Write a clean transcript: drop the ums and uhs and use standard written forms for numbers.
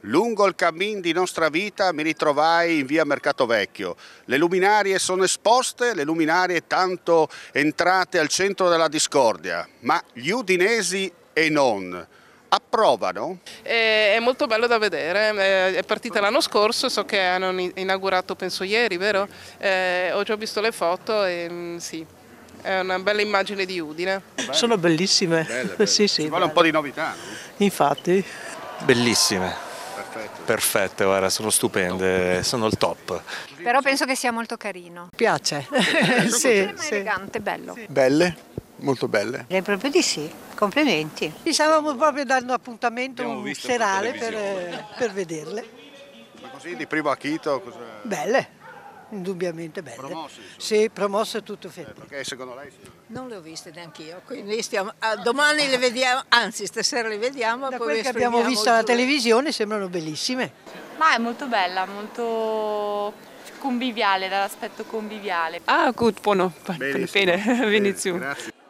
Lungo il cammin di nostra vita mi ritrovai in via Mercato Vecchio. Le luminarie sono esposte, le luminarie tanto entrate al centro della discordia, ma gli udinesi e non approvano? È molto bello da vedere, è partita l'anno scorso, so che hanno inaugurato penso ieri, vero? Ho già visto le foto e sì, è una bella immagine di Udine. Sono bellissime. Belle. Sì, sì, Ci vuole un po' di novità, no? infatti. Bellissime, Perfetto. perfette, guarda, sono stupende, sono il top. Però penso che sia molto carino. Piace. Sì, elegante, bello. Belle, molto belle. Direi proprio di sì, complimenti. Ci stavamo proprio dando appuntamento serale per vederle. Ma così di primo acchito cosa... Belle, indubbiamente belle. Promosse, insomma. Sì, promosse tutto fermo. Perché secondo lei sì? Non le ho viste neanch'io, quindi domani le vediamo, anzi stasera le vediamo. Da poi quel vi che abbiamo esprimiamo visto alla giù. televisione sembrano bellissime. Ma è molto bella, molto conviviale, dall'aspetto conviviale. Ah, gut, buono, Benissimo. bene, Venezia. Grazie.